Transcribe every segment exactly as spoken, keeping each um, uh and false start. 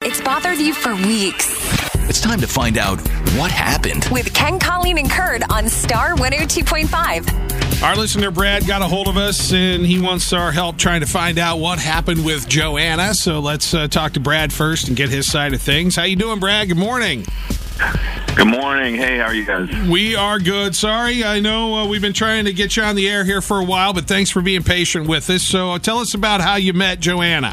It's bothered you for weeks. It's time to find out what happened. With Ken, Colleen, and Kurt on Star one oh two point five. Our listener, Brad, got a hold of us, and he wants our help trying to find out what happened with Joanna. So let's uh, talk to Brad first and get his side of things. How you doing, Brad? Good morning. Good morning. Hey, how are you guys? We are good. Sorry, I know uh, we've been trying to get you on the air here for a while, but thanks for being patient with us. So uh, tell us about how you met Joanna.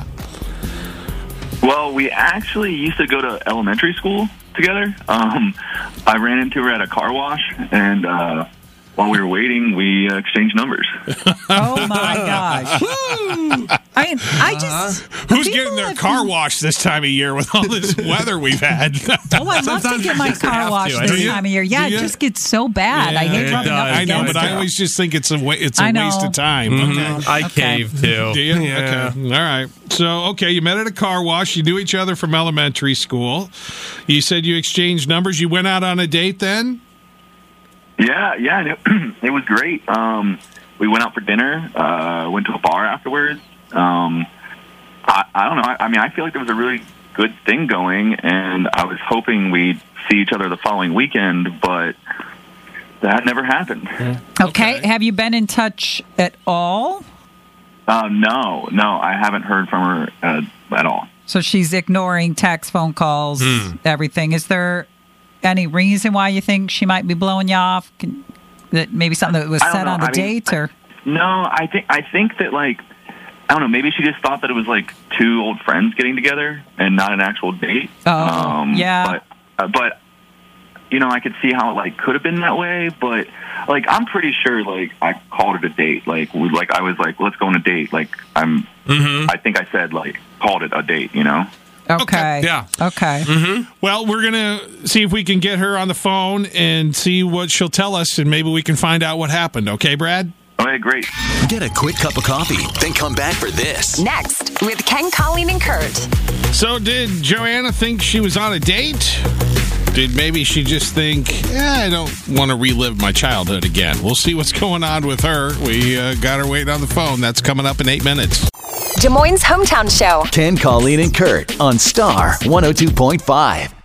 Well, we actually used to go to elementary school together. Um, I ran into her at a car wash, and uh, while we were waiting, we uh, exchanged numbers. Oh, my gosh. I, I just... Who's getting their car washed this time of year with all this weather we've had? Oh, I love to get my car washed this time of year. Yeah, it just gets so bad. Yeah, I hate rubbing up I know, against but it. I always just think it's a wa- it's a I know. waste of time. Mm-hmm. Okay. I Okay. cave, too. Do you? Yeah. Okay. All right. So, okay, you met at a car wash. You knew each other from elementary school. You said you exchanged numbers. You went out on a date then? Yeah, yeah, and it, it was great. Um, we went out for dinner, uh, went to a bar afterwards. Um, I, I don't know. I, I mean, I feel like there was a really good thing going, and I was hoping we'd see each other the following weekend, but that never happened. Okay. Okay. Have you been in touch at all? Uh, no, no, I haven't heard from her uh, at all. So she's ignoring text, phone calls, everything. Is there any reason why you think she might be blowing you off? Can, that maybe something that was I don't said know. on the I mean, date? Or No, I think I think that, like, I don't know, maybe she just thought that it was like two old friends getting together and not an actual date. Oh, yeah. But, uh, but you know, I could see how it like could have been that way. But like, I'm pretty sure like I called it a date. Like, we, like I was like, let's go on a date. Like, I'm. Mm-hmm. I think I said like called it a date. You know. Okay. Okay, yeah. Okay. Mm-hmm. Well, we're going to see if we can get her on the phone and see what she'll tell us, and maybe we can find out what happened. Okay, Brad? Okay, great. Get a quick cup of coffee, then come back for this. Next, with Ken, Colleen, and Kurt. So did Joanna think she was on a date? Did maybe she just think, eh, I don't want to relive my childhood again? We'll see what's going on with her. We uh, got her waiting on the phone. That's coming up in eight minutes. Des Moines' Hometown Show. Ken, Colleen, and Kurt on Star one oh two point five.